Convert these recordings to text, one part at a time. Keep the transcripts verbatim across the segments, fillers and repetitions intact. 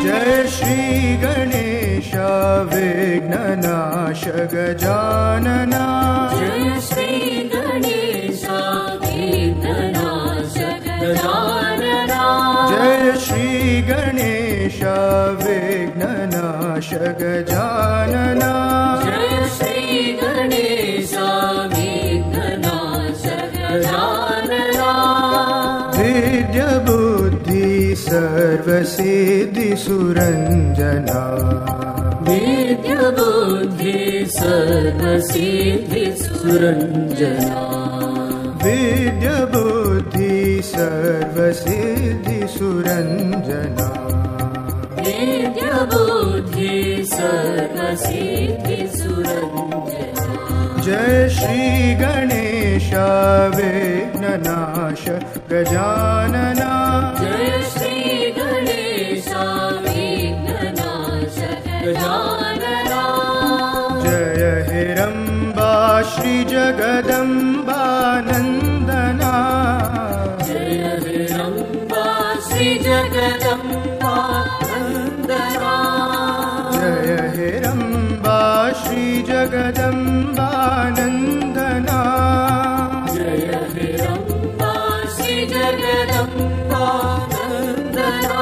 जय श्री गणेश विघ्ननाश गजानना जय श्री गणेश विघ्ननाश गजानना जय श्री गणेश विघ्ननाश गजानना जय श्री गणेश विघ्ननाश गजानना विद्य बुद्धि सर्वसिद्धि सुरंजना विद्य बुद्धि सर्वसिद्धि सुरंजना विद्य बुद्धि सर्वसिद्धि सुरंजना विद्य बुद्धि सर्वसिद्धि सुरंजना जय श्री गणेश विघ्ननाश गजानना जय श्री गणेश विघ्ननाश गजानना जय हिरंबा श्री जगदंबा नंदना जय हिरंबा श्री जगदंबा नंदना जय हिरंबा श्री जगदंबा नंदना जय हिरंबा श्री जगदंबा नंदना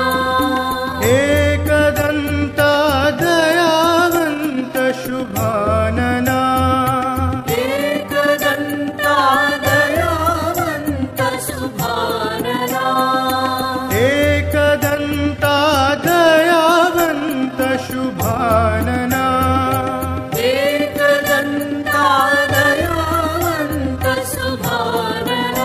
एकदंता दयावंत शुभानना एकदंता दयावंत शुभानना एकदंता दयावंत शुभानना एकदंता दयावंत शुभानना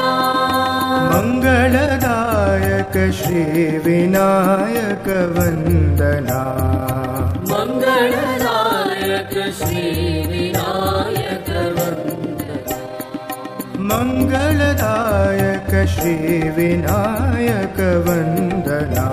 मंगलदायक श्री विनायक वंदना मंगलदायक श्री विनायक वंदना मंगलदायक श्री विनायक वंदना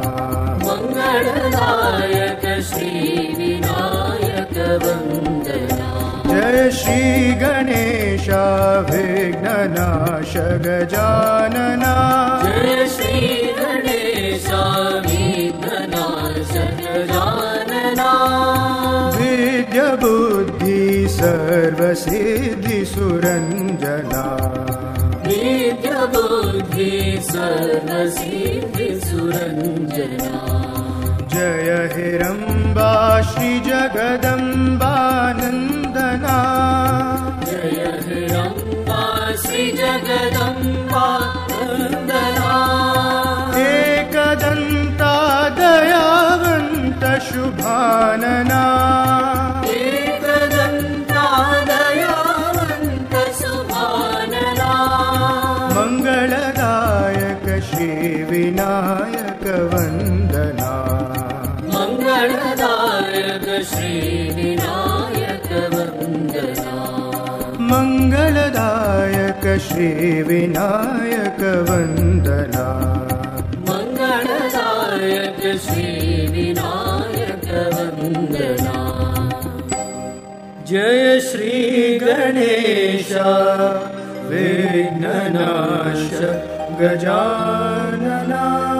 मंगलदायक श्री विनायक वंदना जय श्री गणेश विघ्ननाश गजानना जय श्री गणेश विघ्ननाश गजानना विद्य बुद्धि सर्वसिद्धि सुरंजना विद्य बुद्धि सर्वसिद्धि सुरंजना जय हिरंबा श्री जगदंबा नंदना जय हिरंबा श्री जगदंबा नंदना एकदंता दयावंत शुभानना एकदंता दयावंत शुभानना मंगलदायक श्री विनायक वंदना मंगलदायक श्री विनायक वंदना मंगलदायक श्री विनायक वंदना मंगलदायक श्री विनायक वंदना जय श्री गणेश विघ्ननाश गजानना।